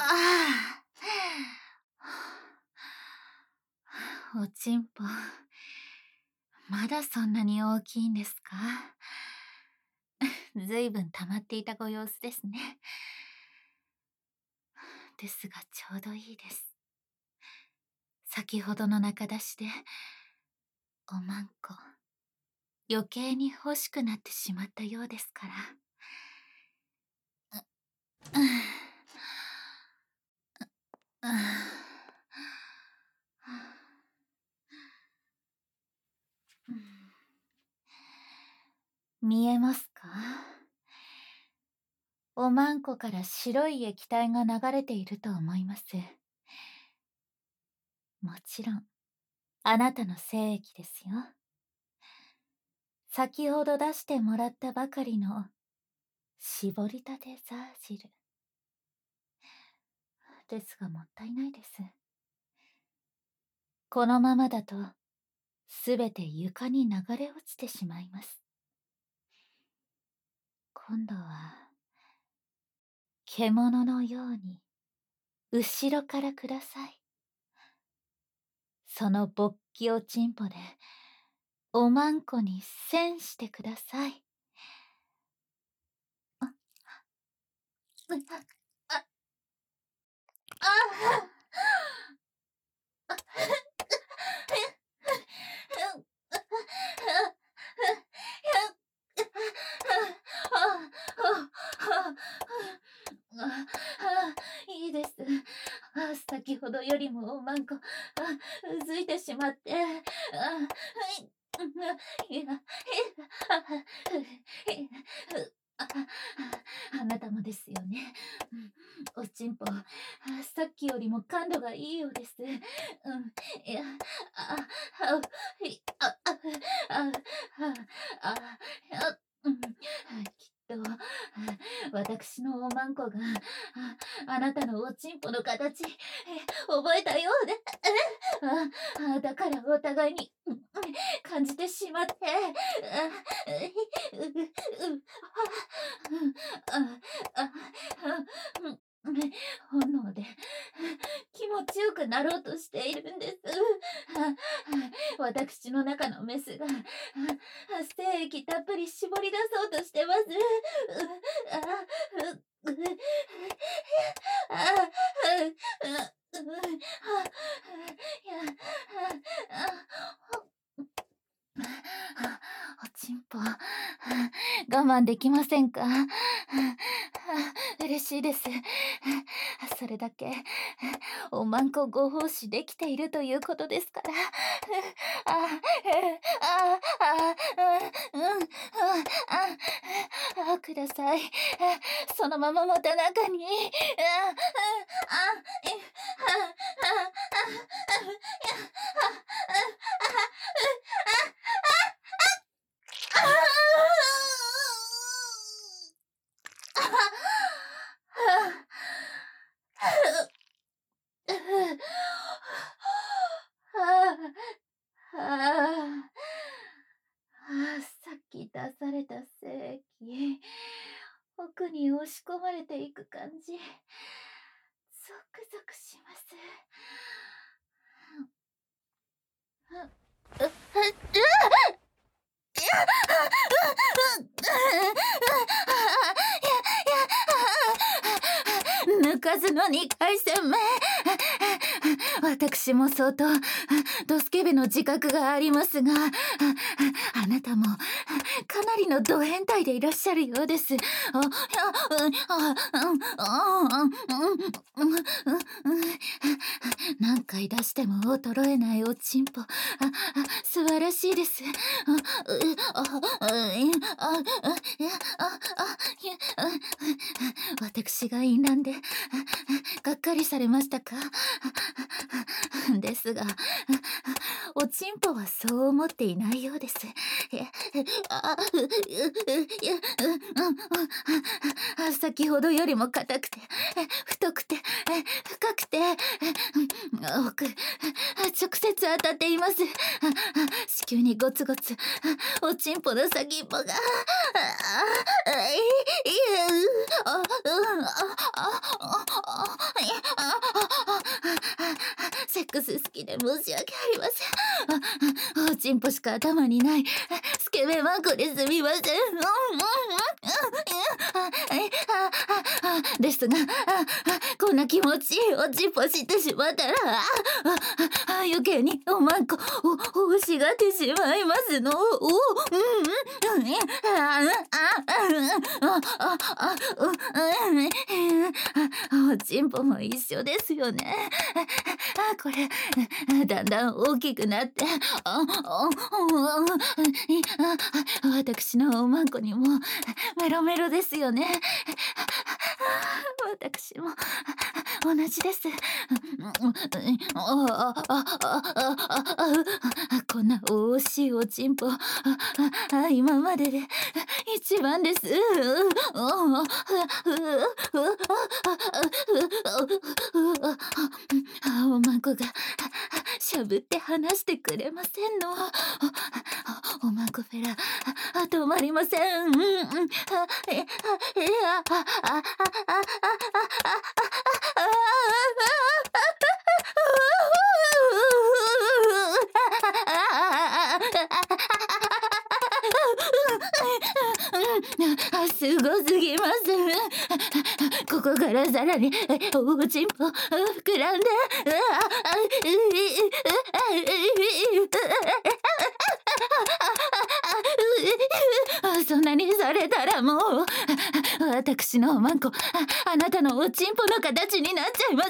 ああ、おちんぽ、まだそんなに大きいんですか？ずいぶん溜まっていたご様子ですね。ですがちょうどいいです。先ほどの中出しで、おまんこ、余計に欲しくなってしまったようですから。う、うん、うん、うん、見えますか？おまんこから白い液体が流れていると思います。もちろん、あなたの精液ですよ。先ほど出してもらったばかりの絞りたてザージル。ですがもったいないです。このままだと、すべて床に流れ落ちてしまいます。今度は、獣のように、後ろからください。その勃起おちんぽで、おまんこに栓してください。あ、うあ、あ、いいです。先ほどよりもおまんこ、うずいてしまって、いや、ああなたもですよね。おちんぽ、さっきよりも感度がいいようです。いや、あ、あ、いあ、あ、あ、あ、あ、きっと、私のおまんこが、あなたのおちんぽの形、覚えたようで、だからお互いに、感じてしまって、本能で気持ちよくなろうとしているんです。私の中のメスが精液たっぷり絞り出そうとしてます。おちんぽ、我慢できませんか？嬉しいです。それだけ、おまんこご奉仕できているということですから。ください。そのまままた中に。さっき出された精液、奥に押し込まれていく感じ、ゾクゾクします。抜かずの2回戦目。私も相当ドスケベの自覚がありますが、あなたもかなりのド変態でいらっしゃるようです。何回出しても衰えないおちんぽ、素晴らしいです。私が淫乱でがっかりされましたか？ですが、おちんぽはそう思っていないようです。先ほどよりも硬くて、太くて、深くて、奥、直接当たっています。子宮にゴツゴツ、おちんぽの先っぽが、 クス好きで申し訳ありません。おちんぽしか頭にないスケベマンコですみません。ですが、こんな気持ちいいおちんぽしてしまったら、余計におまんこを欲しがってしまいますの。おちんぽも一緒ですよね。これだんだん大きくなって、私のおまんこにもメロメロですよね。私も同じです。こんな惜しいおちんぽ、今までで一番です。おまんこがしゃぶって話してくれませんの。おまんこフェラ止まりません。すごすぎます。ここからさらにおちんぽ膨らんで、そんなにされたらもう私のおまんこあなたのおちんぽの形になっちゃいます。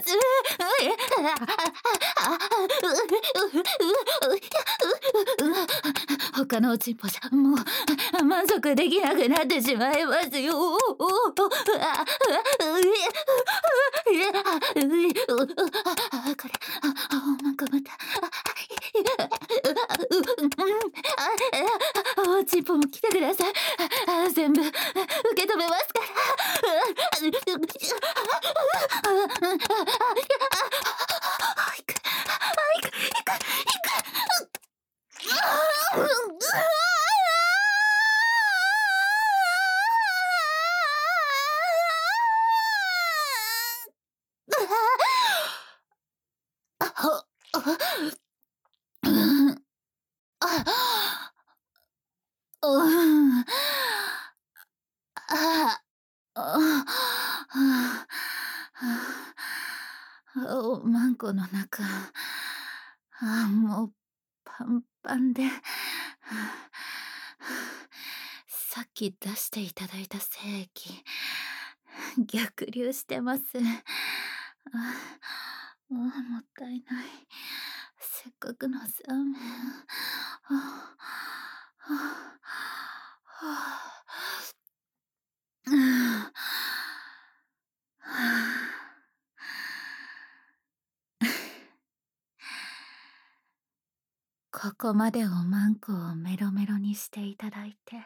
他のおちんぽじゃもう満足できなくなってしまいますよ。これおまんこまたおちんぽも来てください。全部受け止めますから。おまんこの中、もうパンパンで、さっき出していただいた精液、逆流してます。もったいない。せっかくのサーメン。ここまでおまんこをメロメロにしていただいて、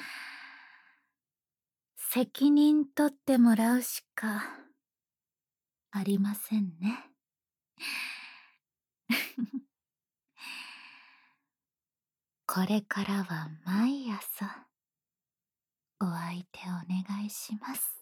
責任取ってもらうしかありませんね。これからは毎朝お相手お願いします。